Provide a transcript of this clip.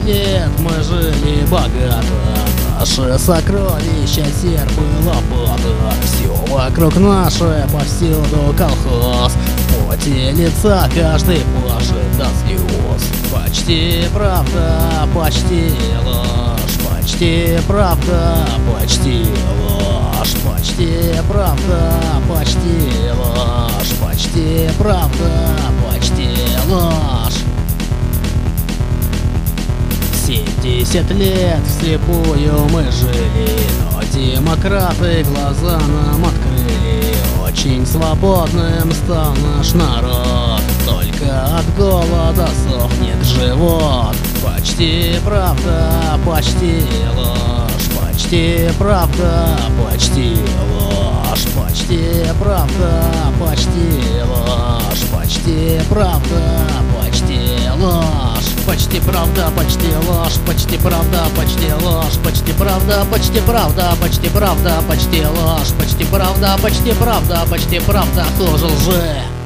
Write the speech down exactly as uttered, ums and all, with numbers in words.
лет мы жили богато, наше сокровище серп и лопата. Все вокруг наше, повсюду колхоз, в поте лица каждый пашет до слез. Почти правда, почти ложь, почти правда, почти ложь, почти правда, почти ложь, почти правда, почти ложь. Семьдесят лет вслепую мы жили, но демократы глаза нам открыли. Очень свободным стал наш народ, только от голода сохнет живот. Почти правда, почти ложь, почти правда, почти ложь, почти правда, почти ложь, почти правда, почти ложь. Почти правда, почти ложь, почти правда, почти ложь, почти правда, почти правда, почти правда, почти ложь, почти правда, почти правда, почти правда, кто же лжет?